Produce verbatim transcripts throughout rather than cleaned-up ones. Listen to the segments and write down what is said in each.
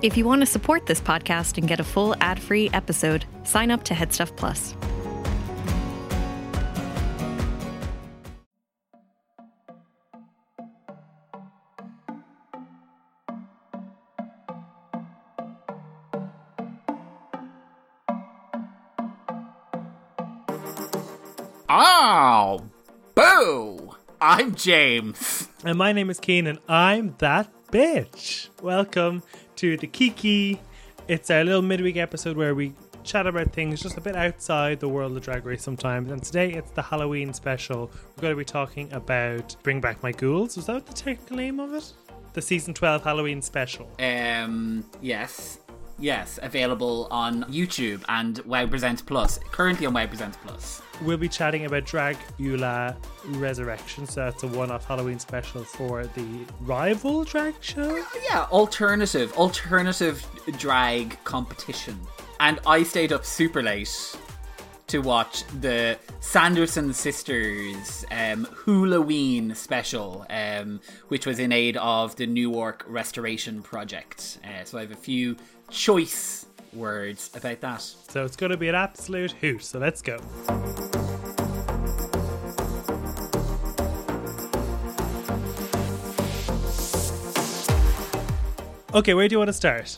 If you want to support this podcast and get a full ad-free episode, sign up to Headstuff Plus. Oh, boo! I'm James. And my name is Keen, and I'm that bitch. Welcome to the Kiki. It's our little midweek episode where we chat about things just a bit outside the world of Drag Race sometimes. And today it's the Halloween special. We're going to be talking about Bring Back My Ghouls. Was that the technical name of it? The season twelve Halloween special. Um, yes. Yes, available on YouTube and Wow Presents Plus. Currently on Wow Presents Plus. We'll be chatting about Dragula Resurrection, so that's a one-off Halloween special for the rival drag show. Yeah, alternative, alternative drag competition. And I stayed up super late to watch the Sanderson Sisters um, Halloween special, um, which was in aid of the Newark Restoration Project. Uh, so I have a few choice words about that. So it's going to be an absolute hoot, so let's go. Okay, where do you want to start?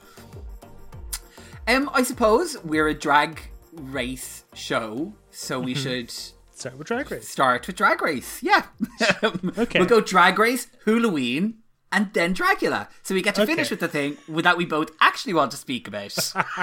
Um, I suppose we're a drag race show, so we should Start with Drag Race. start with Drag Race. Yeah. Okay. We'll go Drag Race, Halloween, and then Dragula. So we get to Okay. finish with the thing that we both actually want to speak about.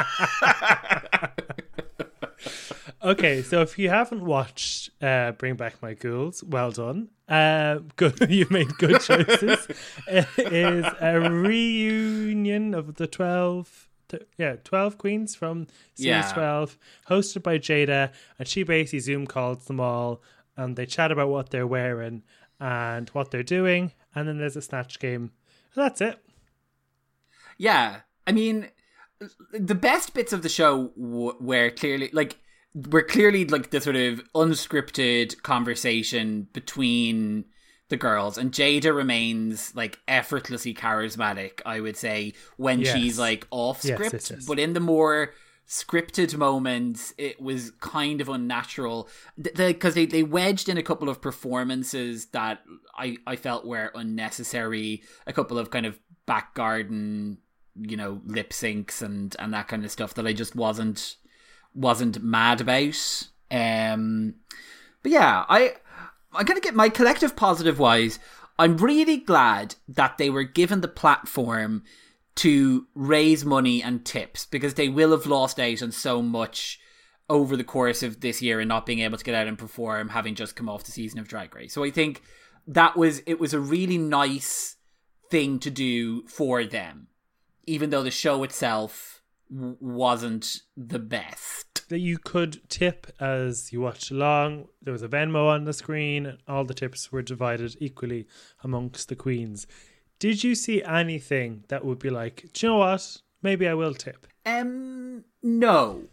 Okay, so if you haven't watched uh, Bring Back My Ghouls, well done. Uh, good, you made good choices. It is a reunion of the twelve, th- yeah, twelve queens from series Yeah. twelve, hosted by Jada, and she basically Zoom calls them all, and they chat about what they're wearing and what they're doing, and then there's a snatch game. That's it. Yeah. I mean, the best bits of the show w- were clearly, like, were clearly, like, the sort of unscripted conversation between the girls. And Jada remains, like, effortlessly charismatic, I would say, when Yes. she's, like, off Yes, script. yes, yes. But in the more scripted moments, it was kind of unnatural. Because they, they wedged in a couple of performances that I, I felt were unnecessary. A couple of kind of back garden, you know, lip syncs and, and that kind of stuff that I just wasn't wasn't mad about. Um, but yeah, I I'm gonna get my collective positive wise. I'm really glad that they were given the platform to raise money and tips, because they will have lost out on so much over the course of this year and not being able to get out and perform, having just come off the season of Drag Race. So I think that was it was a really nice thing to do for them, even though the show itself w- wasn't the best. That you could tip as you watched along. There was a Venmo on the screen, and all the tips were divided equally amongst the queens. Did you see anything that would be like, do you know what? Maybe I will tip. Um, no.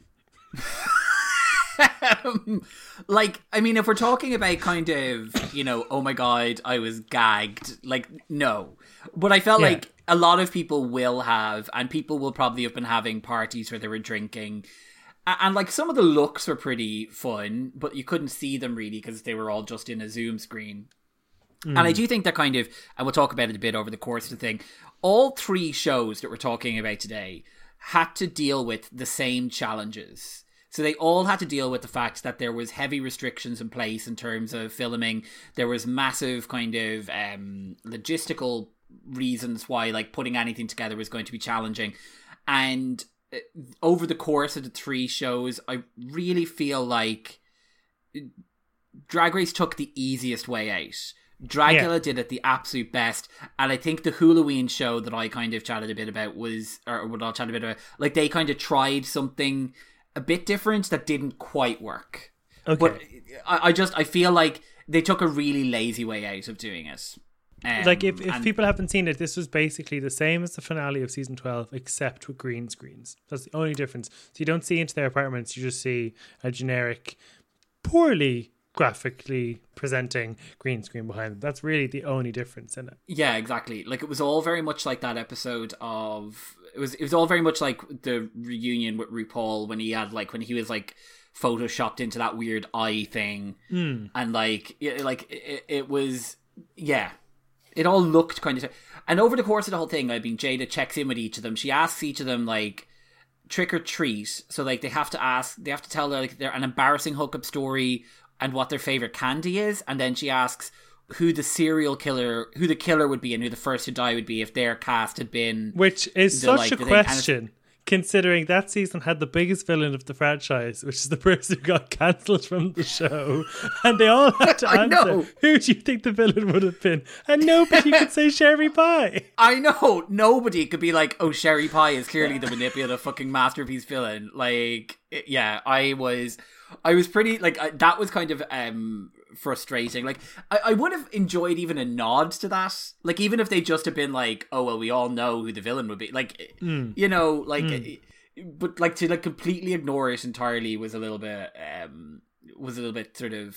um, like, I mean, if we're talking about kind of, you know, oh my god, I was gagged, like, no. But I felt Yeah. like a lot of people will have, and people will probably have been having parties where they were drinking. A- And, like, some of the looks were pretty fun, but you couldn't see them really because they were all just in a Zoom screen. And I do think that kind of, and we'll talk about it a bit over the course of the thing, all three shows that we're talking about today had to deal with the same challenges. So they all had to deal with the fact that there was heavy restrictions in place in terms of filming. There was massive kind of um, logistical reasons why, like, putting anything together was going to be challenging. And uh, over the course of the three shows, I really feel like Drag Race took the easiest way out. Dragula Yeah. did it the absolute best, and I think the Halloween show that I kind of chatted a bit about was, or what I'll chat a bit about, like, they kind of tried something a bit different that didn't quite work. Okay. But I, I just, I feel like they took a really lazy way out of doing it. Um, like, if, if and- people haven't seen it, this was basically the same as the finale of season twelve, except with green screens. That's the only difference. So you don't see into their apartments, you just see a generic, poorly graphically presenting green screen behind them. That's really the only difference in it. Yeah, exactly. Like, it was all very much like that episode of it was it was all very much like the reunion with RuPaul when he had like when he was like photoshopped into that weird eye thing, mm. and like it, like it, it was yeah, it all looked kind of. And over the course of the whole thing, I mean, Jada checks in with each of them. She asks each of them like trick or treat, so like they have to ask, they have to tell her like they're an embarrassing hookup story and what their favorite candy is, and then she asks who the serial killer, who the killer would be, and who the first to die would be if their cast had been. Which is the, such like, a the question, considering that season had the biggest villain of the franchise, which is the person who got cancelled from the show, and they all had to I answer know. who do you think the villain would have been, and nobody could say Sherry Pie. I know nobody could be like, oh, Sherry Pie is clearly the manipulative fucking masterpiece villain. Like, yeah, I was, I was pretty like I, that was kind of um. frustrating. Like I, I would have enjoyed even a nod to that, like even if they just have been like, oh well, we all know who the villain would be, like mm. you know, like mm. but like to like completely ignore it entirely was a little bit um was a little bit sort of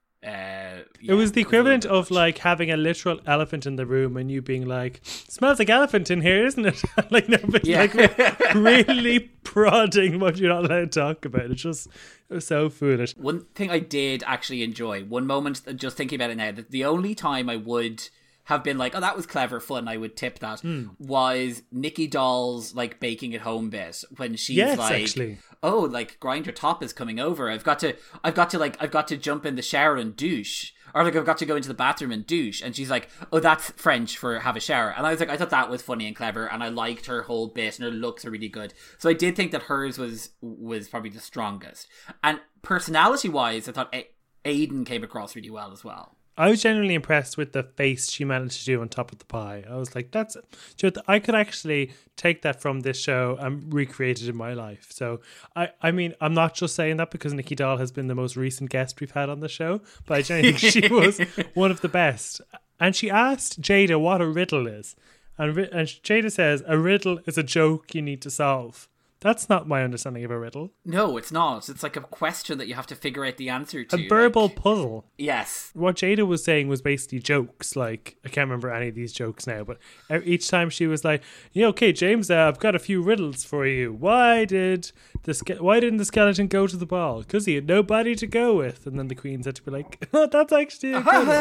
uh yeah, it was the equivalent was of like having a literal elephant in the room and you being like, smells like elephant in here, isn't it? Like nobody's yeah. like really prodding what you're not allowed to talk about. It's just it was so foolish. One thing I did actually enjoy, one moment, just thinking about it now, that the only time I would have been like, oh, that was clever, fun, I would tip that, mm. was Nikki Doll's like baking at home bit when she's yes, like, actually. oh, like Grinder Top is coming over. I've got to, I've got to like, I've got to jump in the shower and douche, or like I've got to go into the bathroom and douche. And she's like, oh, that's French for have a shower. And I was like, I thought that was funny and clever, and I liked her whole bit, and her looks are really good. So I did think that hers was was probably the strongest. And personality wise, I thought a- Aiden came across really well as well. I was genuinely impressed with the face she managed to do on top of the pie. I was like, that's it. I could actually take that from this show and recreate it in my life. So, I, I mean, I'm not just saying that because Nikki Doll has been the most recent guest we've had on the show, but I genuinely think she was one of the best. And she asked Jada what a riddle is. And, and Jada says, a riddle is a joke you need to solve. That's not my understanding of a riddle. No, it's not. It's like a question that you have to figure out the answer to. A verbal like... puzzle. Yes. What Jada was saying was basically jokes. Like, I can't remember any of these jokes now, but each time she was like, "Yeah, okay, James, uh, I've got a few riddles for you. Why did the ske- Why didn't the skeleton go to the ball? Because he had nobody to go with." And then the queens had to be like, "Oh, that's actually a good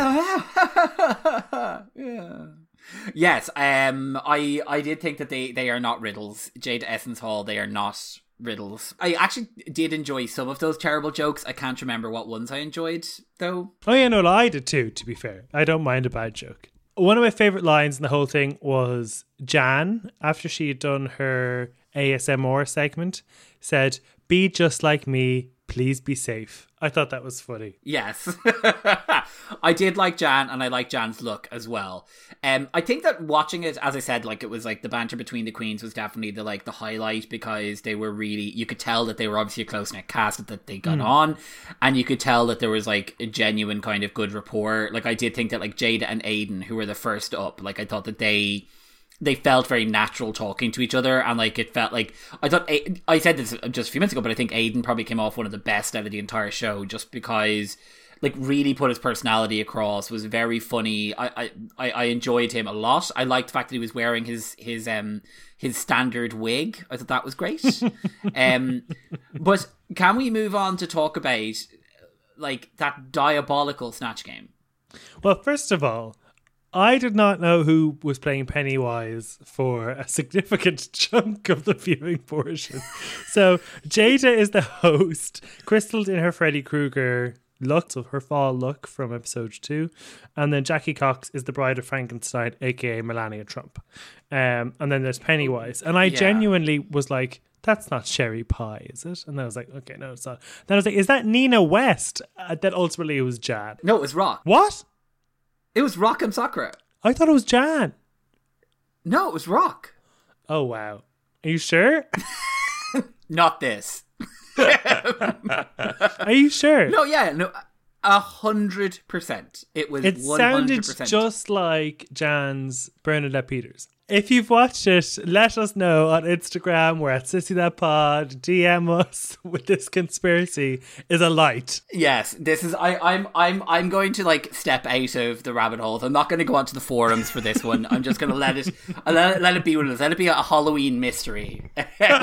one." Yeah. Yes, um, I I did think that they, they are not riddles. Jada Essence Hall, they are not riddles. I actually did enjoy some of those terrible jokes. I can't remember what ones I enjoyed, though. Oh yeah, no, I did too, to be fair. I don't mind a bad joke. One of my favourite lines in the whole thing was Jan, after she had done her A S M R segment, said, "Be just like me, please be safe." I thought that was funny. Yes. I did like Jan, and I like Jan's look as well. Um, I think that watching it, as I said, like it was like the banter between the queens was definitely the like the highlight, because they were really, you could tell that they were obviously a close-knit cast, that they got mm. on, and you could tell that there was like a genuine kind of good rapport. Like I did think that like Jada and Aiden, who were the first up, like I thought that they... they felt very natural talking to each other, and like it felt like I thought I said this just a few minutes ago, but I think Aiden probably came off one of the best out of the entire show, just because like really put his personality across, was very funny. I I, I enjoyed him a lot. I liked the fact that he was wearing his his um his standard wig. I thought that was great. um, but can we move on to talk about like that diabolical Snatch Game? Well, first of all, I did not know who was playing Pennywise for a significant chunk of the viewing portion. So Jada is the host, Crystal's in her Freddy Krueger look, so her fall look from episode two, and then Jackie Cox is the Bride of Frankenstein, aka Melania Trump. Um, and then there's Pennywise, and I yeah. genuinely was like, that's not Sherry Pie, is it? And then I was like, okay, no, it's not. Then I was like, is that Nina West? Uh, that ultimately it was Jan. No, it was Rock. What? It was Rock and Sakura. I thought it was Jan. No, it was Rock. Oh, wow. Are you sure? Not this. Are you sure? No, yeah, no. A hundred percent. It was It one hundred percent. sounded just like Jan's Bernadette Peters. If you've watched it, let us know on Instagram. We're at Sissy That Pod. D M us with this conspiracy is a light. Yes, this is. I, I'm. I'm. I'm going to like step out of the rabbit holes. I'm not going to go onto the forums for this one. I'm just going to let it. I'll let it, let it be what it is. Let it be a Halloween mystery.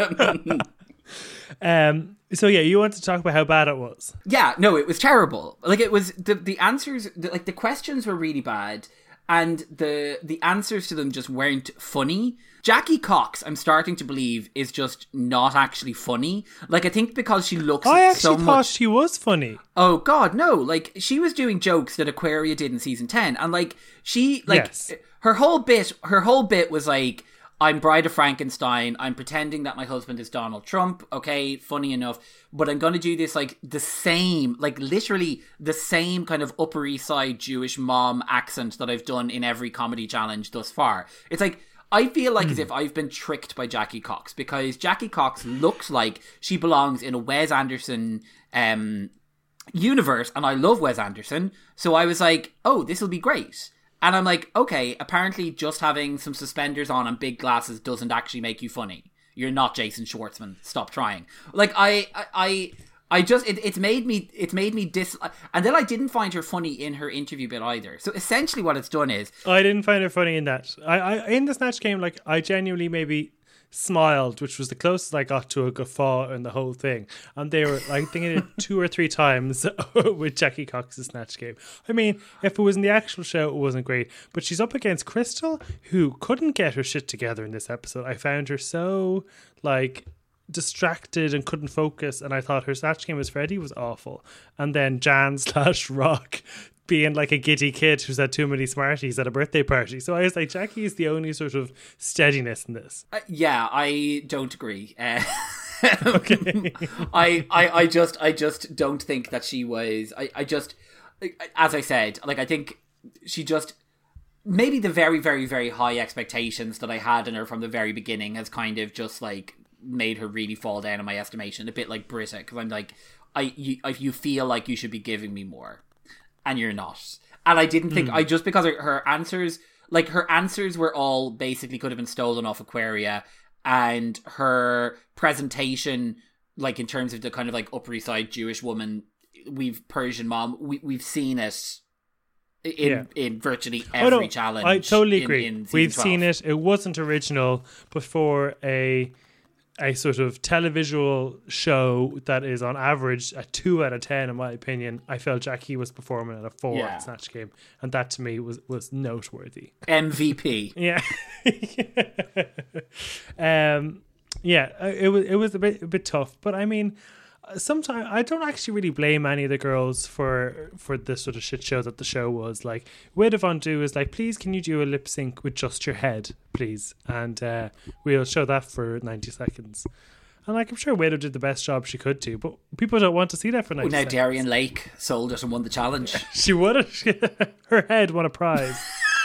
um. So yeah, you want to talk about how bad it was? Yeah. No, it was terrible. Like it was the the answers. The, like the questions were really bad. And the the answers to them just weren't funny. Jackie Cox, I'm starting to believe, is just not actually funny. Like, I think because she looks I actually so thought much... she was funny. Oh, God, no. Like, she was doing jokes that Aquaria did in season ten. And, like, she... like yes. her whole bit Her whole bit was, like... I'm Bride of Frankenstein. I'm pretending that my husband is Donald Trump. Okay, funny enough. But I'm going to do this, like, the same, like, literally the same kind of Upper East Side Jewish mom accent that I've done in every comedy challenge thus far. It's like, I feel like mm. as if I've been tricked by Jackie Cox, because Jackie Cox looks like she belongs in a Wes Anderson um, universe, and I love Wes Anderson. So I was like, oh, this will be great. And I'm like, okay, apparently just having some suspenders on and big glasses doesn't actually make you funny. You're not Jason Schwartzman. Stop trying. Like, I, I, I, I just, it, it's made me, it's made me dis, and then I didn't find her funny in her interview bit either. So essentially what it's done is... I didn't find her funny in that. I, I in the Snatch Game, like, I genuinely maybe smiled, which was the closest I got to a guffaw in the whole thing. And they were, like, thinking it two or three times with Jackie Cox's Snatch Game. I mean, if it was in the actual show, it wasn't great. But she's up against Crystal, who couldn't get her shit together in this episode. I found her so, like, distracted and couldn't focus, and I thought her Snatch Game as Freddie was awful. And then Jan slash Rock being like a giddy kid who's had too many Smarties at a birthday party. So I was like, Jackie is the only sort of steadiness in this. Uh, yeah, I don't agree. Uh, okay. I, I, I just I just don't think that she was... I, I just... As I said, like, I think she just... Maybe the very, very, very high expectations that I had in her from the very beginning has kind of just, like, made her really fall down in my estimation. A bit like Britta, because I'm like, I you, you feel like you should be giving me more. And you're not. And I didn't think, mm. I just because her, her answers, like her answers were all basically could have been stolen off Aquaria, and her presentation, like in terms of the kind of like Upper East Side Jewish woman, we've Persian mom, we, we've seen it in yeah. in virtually every oh, no, challenge. I totally agree. In, in we've twelve. Seen it. It wasn't original, but for a a sort of televisual show that is on average a two out of ten in my opinion, I felt Jackie was performing at a four yeah. at Snatch Game, and that to me was was noteworthy. M V P. Yeah. um yeah, it was it was a bit a bit tough, but I mean, sometimes I don't actually really blame any of the girls for for this sort of shit show that the show was. Like, Wade Von Du is like, please can you do a lip sync with just your head, please, and uh, we'll show that for ninety seconds. And like, I'm sure Wade did the best job she could do, but people don't want to see that for ninety well, now seconds. Darian Lake sold it and won the challenge. She would have. Her head won a prize.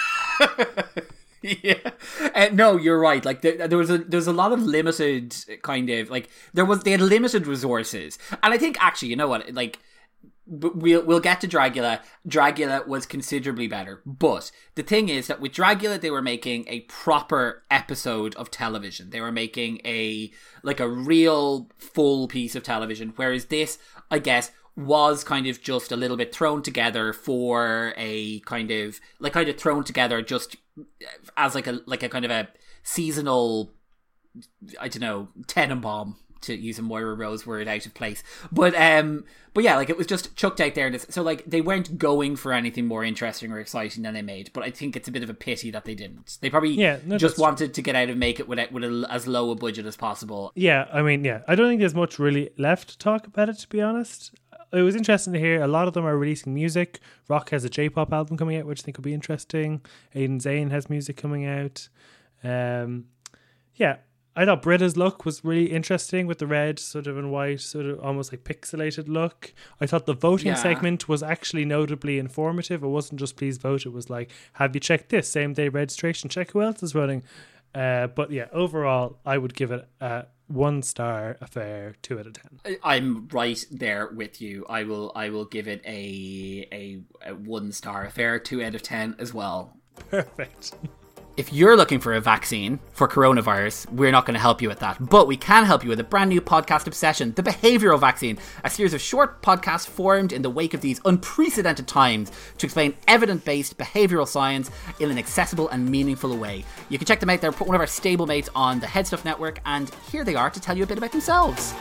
Yeah, uh, no, you're right. Like there, there was a there's a lot of limited kind of like there was they had limited resources, and I think actually, you know what, like we'll we'll get to Dragula. Dragula was considerably better, but the thing is that with Dragula they were making a proper episode of television. They were making a like a real full piece of television, whereas this, I guess, was kind of just a little bit thrown together for a kind of like kind of thrown together just as like a like a kind of a seasonal, I don't know, Tenenbaum, to use a Moira Rose word out of place, but um but yeah, like it was just chucked out there. So like they weren't going for anything more interesting or exciting than they made, but I think it's a bit of a pity that they didn't. They probably yeah, no, just wanted true. to get out and make it with, with a, as low a budget as possible. Yeah, I mean, yeah, I don't think there's much really left to talk about it, to be honest. It was interesting to hear a lot of them are releasing music. Rock has a J-pop album coming out, which I think will be interesting. Aiden Zane has music coming out. Um, yeah, I thought Britta's look was really interesting with the red sort of and white, sort of almost like pixelated look. I thought the voting yeah. segment was actually notably informative. It wasn't just please vote. It was like, have you checked this? Same day registration. Check who else is running. Uh, but yeah, overall, I would give it a one star affair, two out of ten. I'm right there with you. I will I will give it a a, a one star affair, two out of ten as well. Perfect. If you're looking for a vaccine for coronavirus, we're not going to help you with that. But we can help you with a brand new podcast obsession, The Behavioural Vaccine, a series of short podcasts formed in the wake of these unprecedented times to explain evidence-based behavioural science in an accessible and meaningful way. You can check them out. They're one of our stablemates on the Headstuff Network, and here they are to tell you a bit about themselves.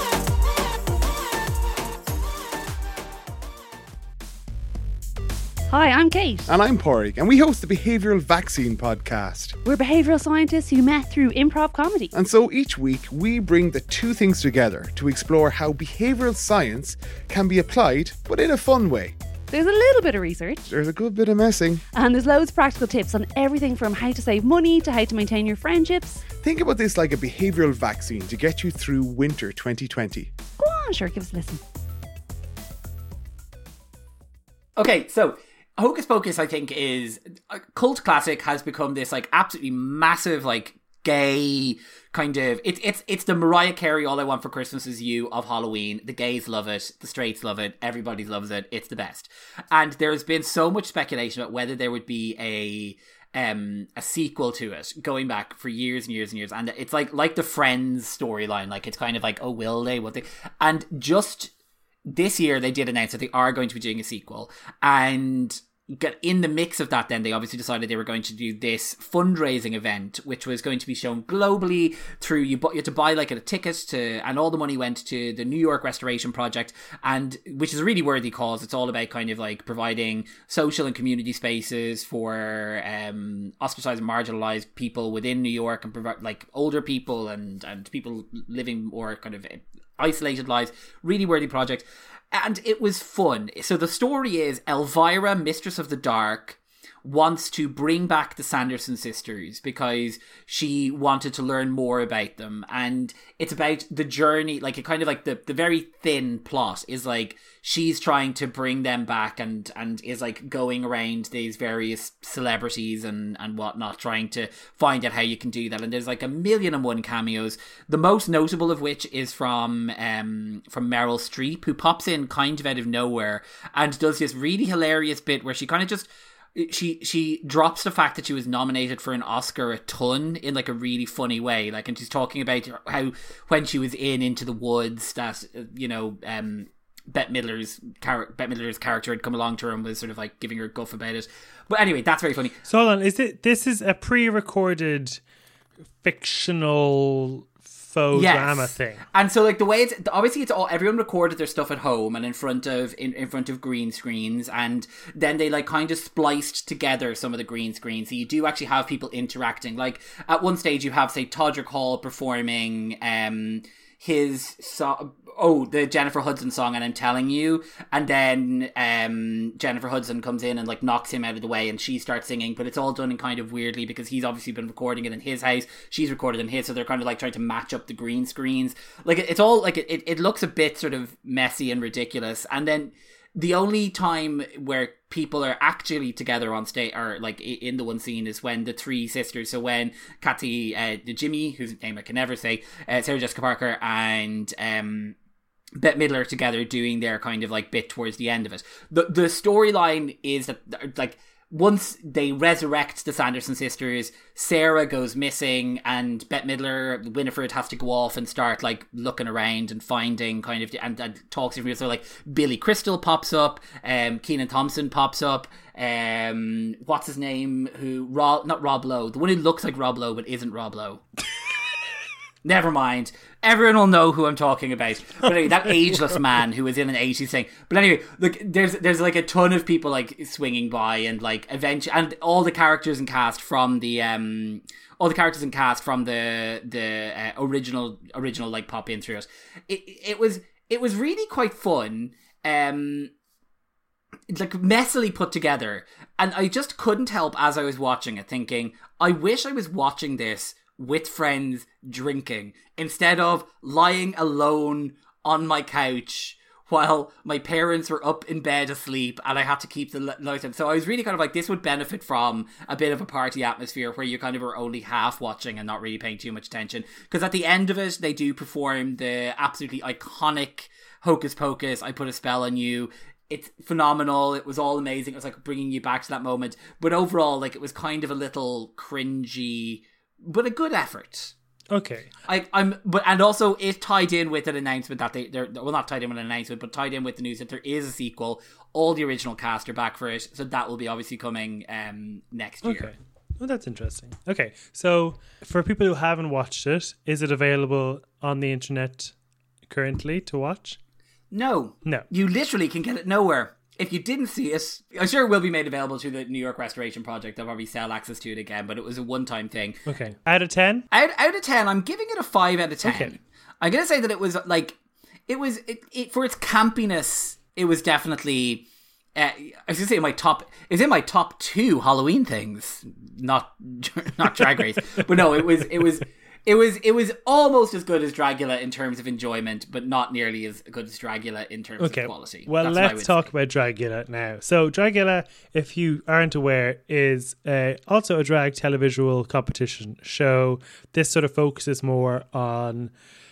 Hi, I'm Kate. And I'm Pádraig, and we host the Behavioural Vaccine podcast. We're behavioural scientists who met through improv comedy. And so each week we bring the two things together to explore how behavioural science can be applied, but in a fun way. There's a little bit of research. There's a good bit of messing. And there's loads of practical tips on everything from how to save money to how to maintain your friendships. Think about this like a behavioural vaccine to get you through winter twenty twenty. Go on, sure, give us a listen. Okay, so Hocus Pocus, I think, is a cult classic, has become this like absolutely massive, like gay kind of, it's it's it's the Mariah Carey All I Want for Christmas Is You of Halloween. The gays love it, the straights love it, everybody loves it, it's the best. And there's been so much speculation about whether there would be a um a sequel to it going back for years and years and years, and it's like like the Friends storyline, like it's kind of like, oh, will they, what they, and just this year they did announce that they are going to be doing a sequel, and get in the mix of that, then they obviously decided they were going to do this fundraising event, which was going to be shown globally through, you, you had to buy like a ticket to, and all the money went to the New York Restoration Project, and which is a really worthy cause. It's all about kind of like providing social and community spaces for um, ostracized and marginalized people within New York, and provide like older people and, and people living more kind of isolated lives. Really worthy project. And it was fun. So the story is Elvira, Mistress of the Dark, wants to bring back the Sanderson sisters because she wanted to learn more about them. And it's about the journey, like it kind of like the, the very thin plot is like she's trying to bring them back and, and is like going around these various celebrities and, and whatnot, trying to find out how you can do that. And there's like a million and one cameos. The most notable of which is from um from Meryl Streep, who pops in kind of out of nowhere and does this really hilarious bit where she kind of just She she drops the fact that she was nominated for an Oscar a ton in like a really funny way, like, and she's talking about how when she was in Into the Woods that, you know, um, Bette Midler's char- Bette Midler's character had come along to her and was sort of like giving her a guff about it. But anyway, that's very funny. So hold on, is it this is a pre-recorded fictional faux yes. drama thing? And so like the way it's obviously it's all everyone recorded their stuff at home and in front of in, in front of green screens, and then they like kind of spliced together some of the green screens, so you do actually have people interacting. Like at one stage you have, say, Todrick Hall performing um his so- oh the Jennifer Hudson song And I'm Telling You, and then um Jennifer Hudson comes in and like knocks him out of the way and she starts singing, but it's all done in kind of weirdly because he's obviously been recording it in his house, she's recorded in his, so they're kind of like trying to match up the green screens. Like it's all like it, it looks a bit sort of messy and ridiculous. And then the only time where people are actually together on stage, or like in the one scene, is when the three sisters, so when Kathy, uh, Jimmy, whose name I can never say, uh, Sarah Jessica Parker, and um Bette Midler together doing their kind of like bit towards the end of it. The the storyline is that like once they resurrect the Sanderson sisters, Sarah goes missing and Bette Midler, Winifred, has to go off and start like looking around and finding kind of, and, and talks to people. So like Billy Crystal pops up, um, Kenan Thompson pops up, um, what's his name? Who, Rob, not Rob Lowe, the one who looks like Rob Lowe but isn't Rob Lowe. Never mind. Everyone will know who I'm talking about. But anyway, that ageless man who was in an eighties thing. But anyway, look, there's there's like a ton of people like swinging by, and like eventually, and all the characters and cast from the um all the characters and cast from the the uh, original original like pop in through it. It it was it was really quite fun. Um. Like messily put together, and I just couldn't help as I was watching it thinking, I wish I was watching this with friends drinking instead of lying alone on my couch while my parents were up in bed asleep and I had to keep the light on. So I was really kind of like, this would benefit from a bit of a party atmosphere where you kind of are only half watching and not really paying too much attention. Because at the end of it, they do perform the absolutely iconic Hocus Pocus, I Put a Spell on You. It's phenomenal. It was all amazing. It was like bringing you back to that moment. But overall, like, it was kind of a little cringy, but a good effort. Okay. I, I'm, but and also it tied in with an announcement that they, they're well, not tied in with an announcement, but tied in with the news that there is a sequel. All the original cast are back for it, so that will be obviously coming um next year. Okay. Well, that's interesting. Okay, so for people who haven't watched it, is it available on the internet currently to watch? No, no. You literally can get it nowhere. If you didn't see it, I'm sure it will be made available to the New York Restoration Project. They'll probably sell access to it again, but it was a one-time thing. Okay. Out of ten? Out, out of ten, I'm giving it a five out of ten. Okay. I'm going to say that it was, like, it was, it, it for its campiness, it was definitely, uh, I was going to say my top, it was in my top two Halloween things, not not Drag Race. But no, it was, it was... It was it was almost as good as Dragula in terms of enjoyment, but not nearly as good as Dragula in terms okay. of quality. Well, That's let's talk say. about Dragula now. So Dragula, if you aren't aware, is uh, also a drag televisual competition show. This sort of focuses more on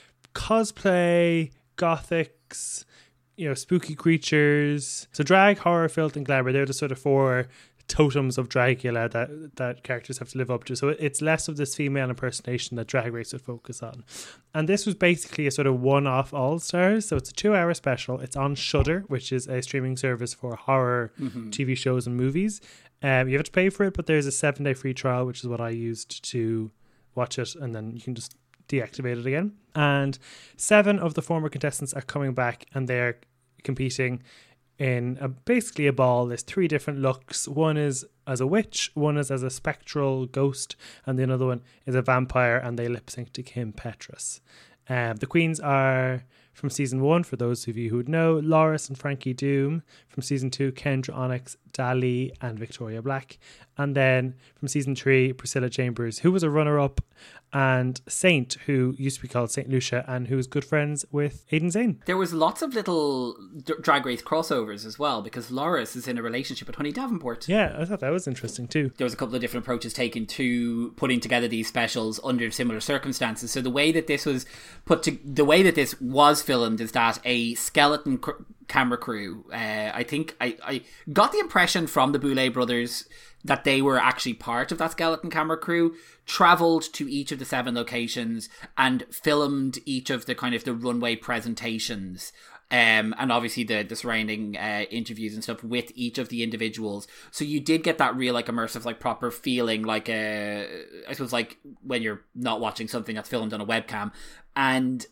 cosplay, gothics, you know, spooky creatures. So drag, horror, filth and glamour, they're the sort of four totems of Dragula that that characters have to live up to. So it's less of this female impersonation that Drag Race would focus on. And this was basically a sort of one-off All-Stars. So it's a two-hour special. It's on Shudder, which is a streaming service for horror mm-hmm. T V shows and movies. Um, you have to pay for it, but there's a seven-day free trial, which is what I used to watch it, and then you can just deactivate it again. And seven of the former contestants are coming back, and they're competing in a, basically a ball. There's three different looks. One is as a witch, one is as a spectral ghost, and the other one is a vampire, and they lip sync to Kim Petras. Um, the queens are from season one, for those of you who would know, Loris and Frankie Doom. From season two, Kendra Onyx, Dali and Victoria Black. And then from season three, Priscilla Chambers, who was a runner-up, and Saint, who used to be called Saint Lucia, and who was good friends with Aiden Zane. There was lots of little d- Drag Race crossovers as well, because Loris is in a relationship with Honey Davenport. Yeah, I thought that was interesting too. There was a couple of different approaches taken to putting together these specials under similar circumstances. So the way that this was put to, the way that this was filmed is that a skeleton cr- camera crew, uh, I think I, I got the impression from the Boulet brothers that they were actually part of that skeleton camera crew, travelled to each of the seven locations and filmed each of the kind of the runway presentations, um, and obviously the, the surrounding uh, interviews and stuff with each of the individuals. So you did get that real, like, immersive, like, proper feeling, like, a, I suppose, like, when you're not watching something that's filmed on a webcam. And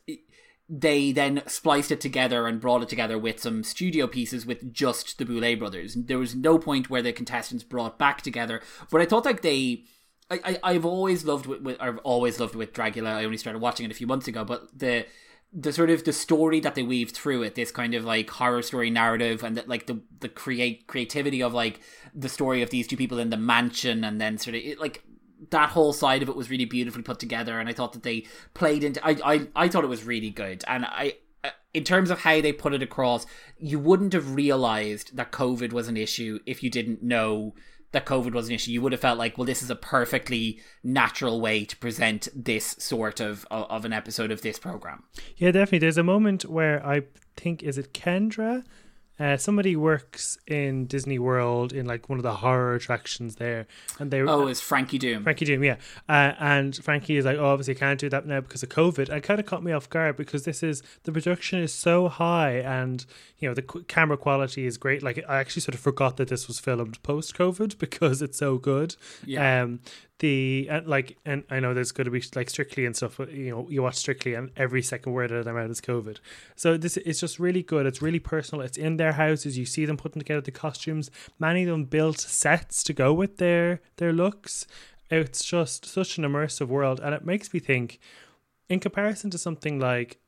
they then spliced it together and brought it together with some studio pieces with just the Boulet brothers. There was no point where the contestants brought back together, but I thought, like, they... I, I, I've always loved with, with I've always loved with Dragula. I only started watching it a few months ago, but the the sort of the story that they weave through it, this kind of like horror story narrative, and that, like, the the create creativity of, like, the story of these two people in the mansion, and then sort of it, like, that whole side of it was really beautifully put together. And I thought that they played into I I, I thought it was really good. And I in terms of how they put it across, you wouldn't have realized that COVID was an issue if you didn't know that COVID was an issue. You would have felt like, well, this is a perfectly natural way to present this sort of of an episode of this program. Yeah, definitely. There's a moment where I think, is it Kendra? Uh, somebody works in Disney World in, like, one of the horror attractions there, and they oh, it's Frankie Doom. Frankie Doom, yeah. Uh, and Frankie is like, oh, obviously I can't do that now because of COVID. And it kind of caught me off guard because this is the production is so high, and, you know, the qu- camera quality is great. Like, I actually sort of forgot that this was filmed post COVID because it's so good. Yeah. Um, the and like and I know there's going to be, like, Strictly and stuff, but, you know, you watch Strictly and every second word out of their mouth is COVID. So this is just really good. It's really personal. It's in their houses. You see them putting together the costumes. Many of them built sets to go with their their looks. It's just such an immersive world, and it makes me think, in comparison to something like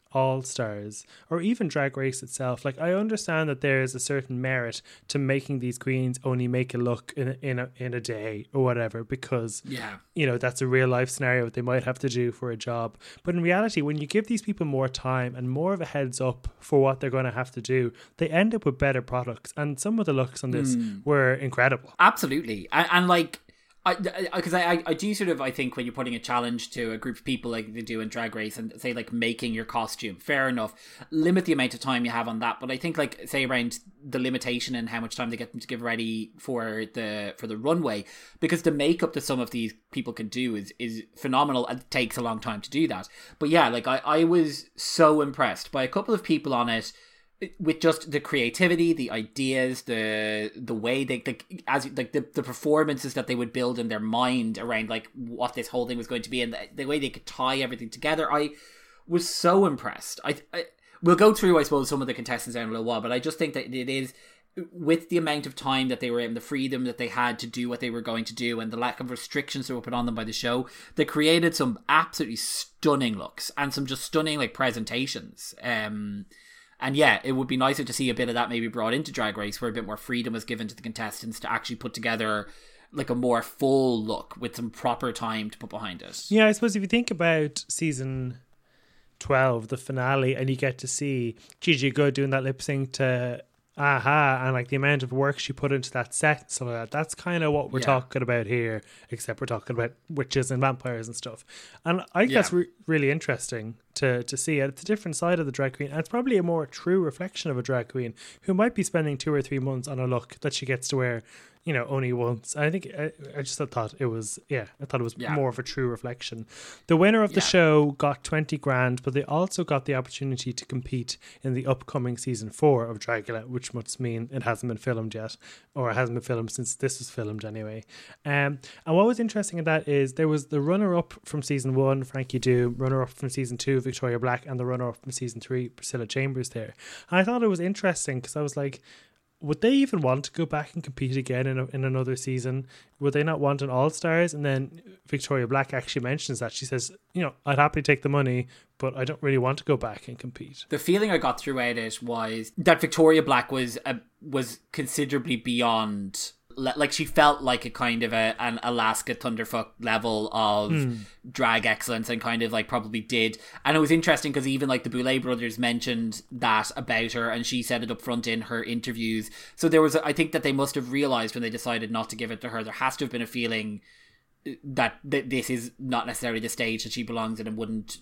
All Stars or even Drag Race itself, like I understand that there is a certain merit to making these queens only make a look in a, in a, in a day or whatever, because yeah, you know, that's a real life scenario that they might have to do for a job. But in reality, when you give these people more time and more of a heads up for what they're going to have to do, they end up with better products. And some of the looks on this mm. were incredible. Absolutely. And, and like, because I, I, I, I do sort of, I think when you're putting a challenge to a group of people like they do in Drag Race and say like making your costume, fair enough, limit the amount of time you have on that. But I think like say around the limitation and how much time they get them to get ready for the for the runway, because the makeup that some of these people can do is, is phenomenal and it takes a long time to do that. But yeah, like I, I was so impressed by a couple of people on it, with just the creativity, the ideas, the the way they, the, as like the, the performances that they would build in their mind around like what this whole thing was going to be, and the, the way they could tie everything together. I was so impressed. I, I we'll go through, I suppose, some of the contestants in a little while, but I just think that it is, with the amount of time that they were in, the freedom that they had to do what they were going to do, and the lack of restrictions that were put on them by the show, they created some absolutely stunning looks and some just stunning like presentations. Um. And yeah, it would be nicer to see a bit of that maybe brought into Drag Race, where a bit more freedom was given to the contestants to actually put together like a more full look with some proper time to put behind it. Yeah, I suppose if you think about season twelve, the finale, and you get to see Gigi Goode doing that lip sync to Aha, and like the amount of work she put into that set and stuff like that, that's kind of what we're yeah. talking about here, except we're talking about witches and vampires and stuff. And I think yeah. that's re- really interesting to to see. It's a different side of the drag queen, and it's probably a more true reflection of a drag queen who might be spending two or three months on a look that she gets to wear, you know, only once. I think I, I just thought it was, yeah, I thought it was yeah. more of a true reflection. The winner of the yeah. show got twenty grand, but they also got the opportunity to compete in the upcoming season four of Dragula, which must mean it hasn't been filmed yet, or it hasn't been filmed since this was filmed anyway. Um, and what was interesting in that is there was the runner-up from season one, Frankie Doom, runner-up from season two, Victoria Black, and the runner-up from season three, Priscilla Chambers there. And I thought it was interesting because I was like, would they even want to go back and compete again in a, in another season? Would they not want an All-Stars? And then Victoria Black actually mentions that. She says, you know, I'd happily take the money, but I don't really want to go back and compete. The feeling I got throughout it was that Victoria Black was uh, was considerably beyond... Like she felt like a kind of a, an Alaska Thunderfuck level of mm. drag excellence, and kind of like probably did. And it was interesting because even like the Boulet brothers mentioned that about her, and she said it up front in her interviews. So there was, I think that they must have realized when they decided not to give it to her, there has to have been a feeling that, that this is not necessarily the stage that she belongs in, and wouldn't,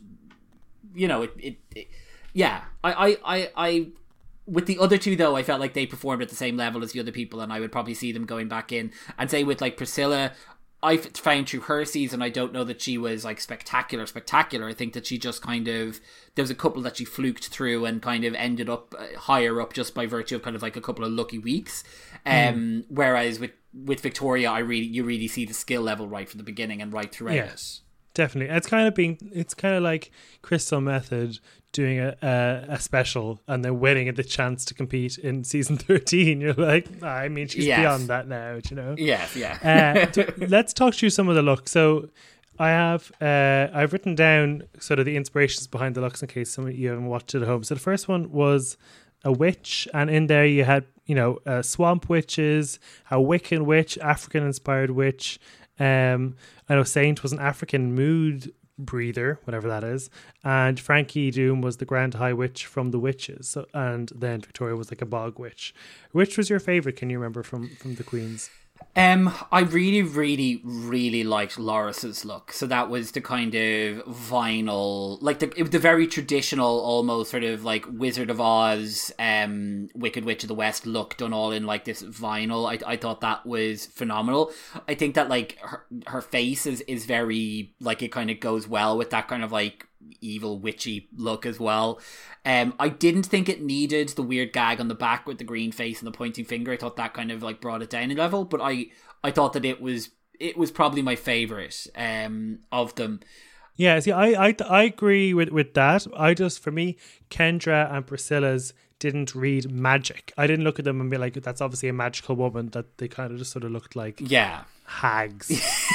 you know, it, it, it yeah, I, I, I, I with the other two, though, I felt like they performed at the same level as the other people, and I would probably see them going back in. And say with like Priscilla, I found through her season, I don't know that she was like spectacular, spectacular. I think that she just kind of, there was a couple that she fluked through and kind of ended up higher up just by virtue of kind of like a couple of lucky weeks. Um, mm. Whereas with, with Victoria, I really, you really see the skill level right from the beginning and right throughout yes. it. Definitely. It's kind of being, it's kind of like Crystal Method doing a, a a special and then winning the chance to compete in season thirteen. You're like, oh, I mean, she's yes. beyond that now, you know? Yes, yeah. uh, let's talk through some of the looks. So I have, uh, I've written down sort of the inspirations behind the looks in case some of you haven't watched it at home. So the first one was a witch, and in there you had, you know, uh, swamp witches, a Wiccan witch, African inspired witch. Um, I know Saint was an African mood breather, whatever that is, and Frankie Doom was the Grand High Witch from the Witches, so, and then Victoria was like a bog witch. Which was your favourite, can you remember, from, from the queens? Um, I really, really, really liked Loris's look. So that was the kind of vinyl, like the it was the very traditional, almost sort of like Wizard of Oz, um, Wicked Witch of the West look, done all in like this vinyl. I I thought that was phenomenal. I think that like her her face is is very like, it kind of goes well with that kind of like evil witchy look as well. Um, I didn't think it needed the weird gag on the back with the green face and the pointing finger. I thought that kind of like brought it down a level, but I, I thought that it was it was probably my favourite um, of them. Yeah, see, I, I I agree with, with that. I just, for me, Kendra and Priscilla's didn't read magic. I didn't look at them and be like, that's obviously a magical woman, that they kind of just sort of looked like. Yeah. hags.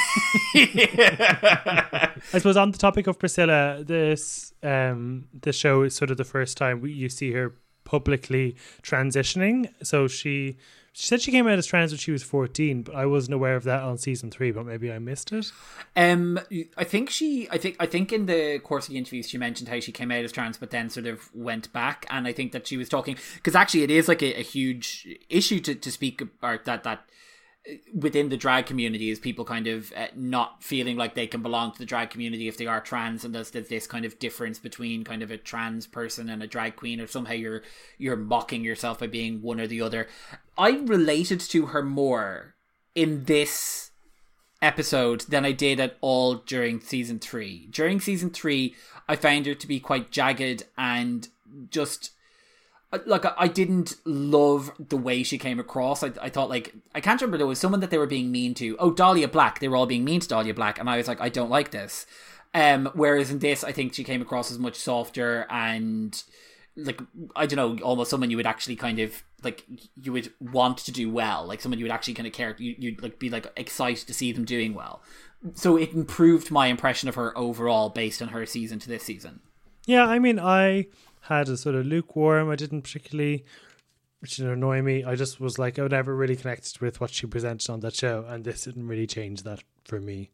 I suppose on the topic of Priscilla, this um the show is sort of the first time we, you see her publicly transitioning. So she she said she came out as trans when she was fourteen, but I wasn't aware of that on season three, but maybe I missed it. Um, I think she, I think, I think in the course of the interviews she mentioned how she came out as trans, but then sort of went back. And I think that she was talking because actually it is like a, a huge issue to to speak about that that. within the drag community is people kind of uh, not feeling like they can belong to the drag community if they are trans, and there's, there's this kind of difference between kind of a trans person and a drag queen, or somehow you're you're mocking yourself by being one or the other. I related to her more in this episode than I did at all during season three. During season three, I found her to be quite jagged and just... like, I didn't love the way she came across. I, I thought, like, I can't remember, there was someone that they were being mean to. Oh, Dahlia Black. They were all being mean to Dahlia Black. And I was like, I don't like this. Um, whereas in this, I think she came across as much softer and, like, I don't know, almost someone you would actually kind of, like, you would want to do well. Like, someone you would actually kind of care. You, you'd, like, be, like, excited to see them doing well. So it improved my impression of her overall based on her season to this season. Yeah, I mean, I... had a sort of lukewarm. I didn't particularly, which didn't annoy me. I just was like, I never really connected with what she presented on that show, and this didn't really change that for me.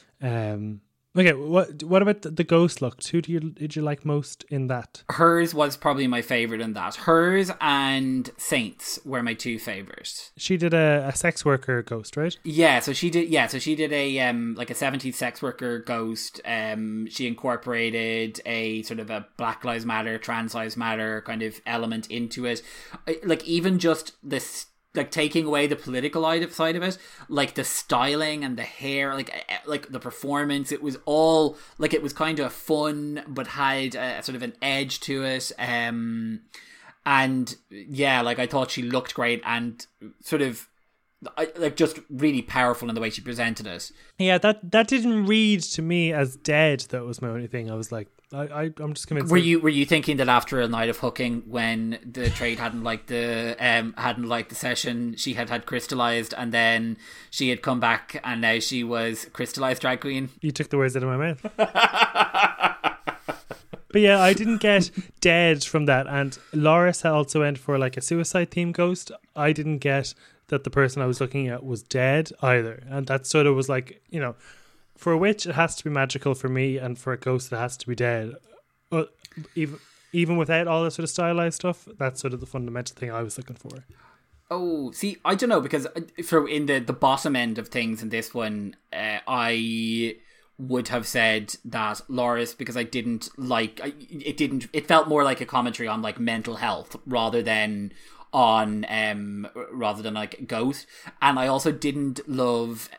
Um, okay, what what about the, the ghost looks? Who do you did you like most in that? Hers was probably my favorite in that. Hers and Saints were my two favorites. She did a, a sex worker ghost, right? Yeah, so she did. Yeah, so she did a um like a seventies sex worker ghost. Um, she incorporated a sort of a Black Lives Matter, Trans Lives Matter kind of element into it. Like even just this. Like taking away the political side of it, like the styling and the hair, like like the performance, it was all like it was kind of fun, but had a, sort of an edge to it. Um, and yeah, like I thought she looked great and sort of I, like just really powerful in the way she presented it. Yeah, that that didn't read to me as dead. That was my only thing. I was like, I, I I'm just convinced. Were that... you were you thinking that after a night of hooking, when the trade hadn't liked the um hadn't liked the session, she had had crystallized, and then she had come back, and now she was crystallized drag queen? You took the words out of my mouth. But yeah, I didn't get dead from that, and Loris also went for like a suicide theme ghost. I didn't get that the person I was looking at was dead either, and that sort of was like, you know, for a witch it has to be magical for me, and for a ghost it has to be dead. But even even without all this sort of stylized stuff, that's sort of the fundamental thing I was looking for. Oh, see, I don't know, because for in the the bottom end of things in this one, uh, I would have said that Loris, because I didn't like I, it didn't it felt more like a commentary on like mental health rather than on um rather than like Ghost. And I also didn't love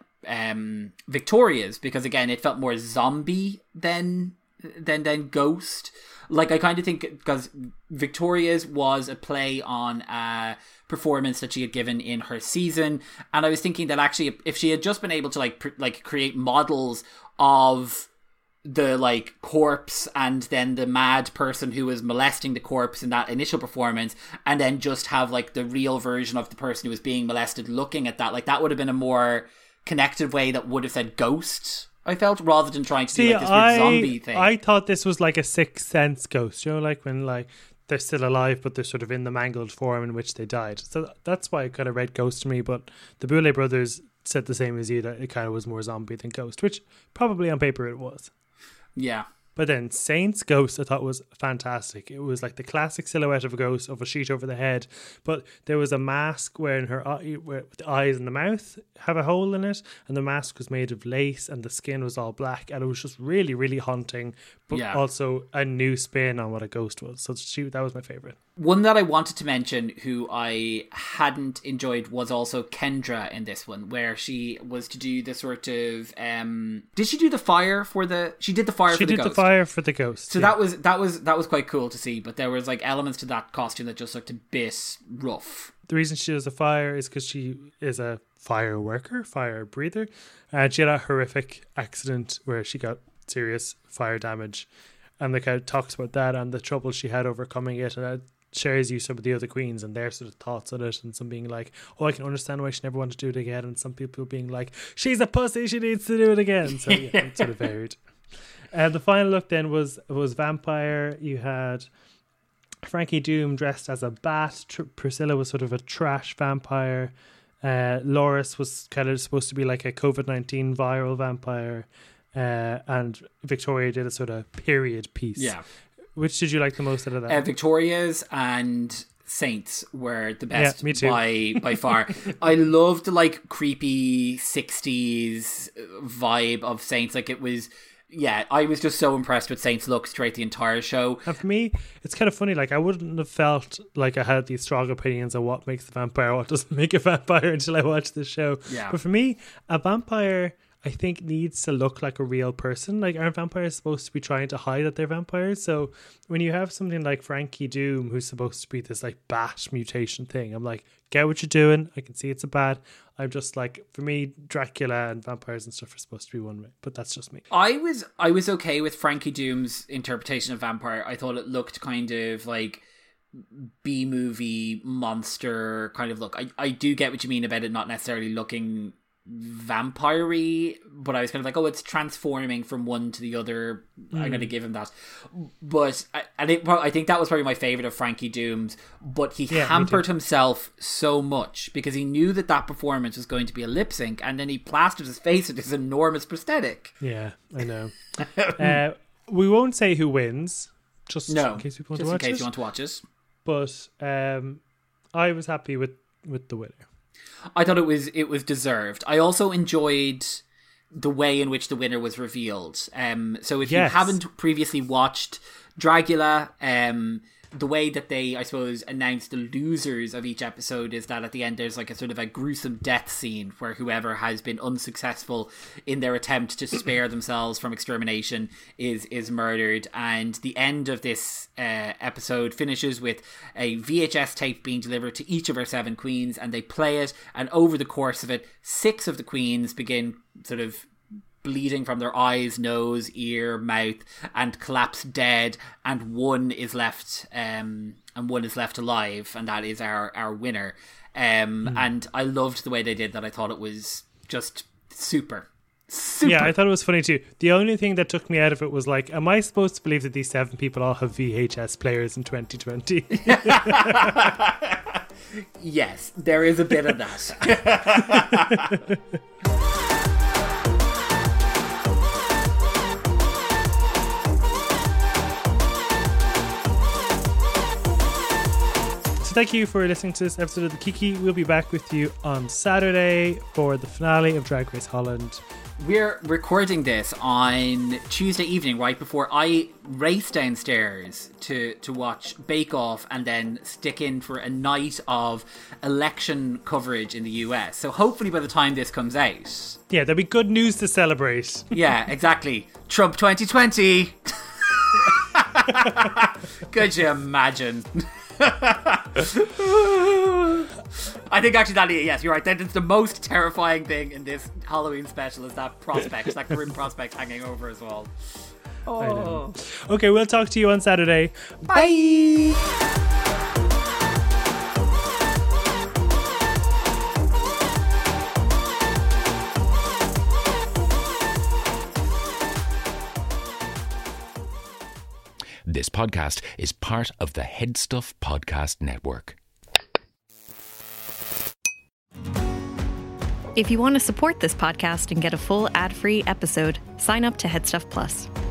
um Victoria's, because again it felt more zombie than than than Ghost. Like I kind of think because Victoria's was a play on a performance that she had given in her season, and I was thinking that actually if she had just been able to like pr- like create models of the like corpse and then the mad person who was molesting the corpse in that initial performance, and then just have like the real version of the person who was being molested looking at that, like that would have been a more connected way that would have said Ghost, I felt, rather than trying to See, do like this I, weird zombie thing. I thought this was like a Sixth Sense ghost, you know, like when like they're still alive but they're sort of in the mangled form in which they died. So that's why it kind of read Ghost to me, but the Boulet brothers said the same as you, that it kind of was more zombie than Ghost, which probably on paper it was. Yeah. But then Saint's ghost I thought was fantastic. It was like the classic silhouette of a ghost, of a sheet over the head, but there was a mask wherein her eye, where the eyes and the mouth have a hole in it, and the mask was made of lace and the skin was all black, and it was just really, really haunting, but yeah. also a new spin on what a ghost was. So she, that was my favourite. One that I wanted to mention who I hadn't enjoyed was also Kendra in this one, where she was to do the sort of um did she do the fire for the she did the fire she for the did ghost. the fire for the ghost. So yeah. that was that was that was quite cool to see, but there was like elements to that costume that just looked a bit rough. The reason she does a fire is because she is a fire worker, fire breather, and she had a horrific accident where she got serious fire damage, and the kind of talks about that and the trouble she had overcoming it, and shares you some of the other queens and their sort of thoughts on it, and some being like, oh, I can understand why she never wanted to do it again, and some people being like, she's a pussy, she needs to do it again. So yeah, it's sort of varied. And uh, the final look then was was vampire. You had Frankie Doom dressed as a bat. Tr- Priscilla was sort of a trash vampire. Uh, Loris was kind of supposed to be like a covid nineteen viral vampire. Uh, and Victoria did a sort of period piece. Yeah. Which did you like the most out of that? Uh, Victoria's and Saints were the best yeah, me too. by by far. I loved the like creepy sixties vibe of Saints. Like it was, yeah, I was just so impressed with Saints' look throughout the entire show. And for me, it's kind of funny. Like I wouldn't have felt like I had these strong opinions on what makes a vampire, what doesn't make a vampire until I watched the show. Yeah. But for me, a vampire, I think, needs to look like a real person. Like, aren't vampires supposed to be trying to hide that they're vampires? So when you have something like Frankie Doom, who's supposed to be this like bat mutation thing, I'm like, get what you're doing. I can see it's a bat. I'm just like, for me, Dracula and vampires and stuff are supposed to be one way, but that's just me. I was I was okay with Frankie Doom's interpretation of vampire. I thought it looked kind of like B-movie monster kind of look. I, I do get what you mean about it not necessarily looking vampire-y, but I was kind of like, oh, it's transforming from one to the other. Mm. I'm going to give him that. But I, I think I think that was probably my favourite of Frankie Doom's, but he yeah, hampered himself so much because he knew that that performance was going to be a lip sync, and then he plastered his face with this enormous prosthetic. Yeah, I know. uh, we won't say who wins, just no, in case people want just to watch in case it. you want to watch it. But um, I was happy with, with the winner. I thought it was it was deserved. I also enjoyed the way in which the winner was revealed. Um, so if yes. you haven't previously watched Dragula, um, the way that they, I suppose, announce the losers of each episode is that at the end there's like a sort of a gruesome death scene where whoever has been unsuccessful in their attempt to spare themselves from extermination is is murdered. And the end of this uh, episode finishes with a V H S tape being delivered to each of our seven queens, and they play it, and over the course of it, six of the queens begin sort of bleeding from their eyes, nose, ear, mouth, and collapse dead, and one is left um and one is left alive, and that is our our winner. um mm. And I loved the way they did that. I thought it was just super super yeah I thought it was funny too. The only thing that took me out of it was like, am I supposed to believe that these seven people all have V H S players in twenty twenty? Yes, there is a bit of that. So thank you for listening to this episode of The Kiki. We'll be back with you on Saturday for the finale of Drag Race Holland. We're recording this on Tuesday evening, right before I race downstairs to, to watch Bake Off and then stick in for a night of election coverage in the U S. So hopefully by the time this comes out... Yeah, there'll be good news to celebrate. Yeah, exactly. Trump twenty twenty. Could you imagine? I think actually that, yes, you're right. That is the most terrifying thing in this Halloween special, is that prospect, that grim prospect hanging over us all. Oh. I know. Okay, we'll talk to you on Saturday. Bye. This podcast is part of the Head Stuff Podcast Network. If you want to support this podcast and get a full ad-free episode, sign up to Headstuff Plus.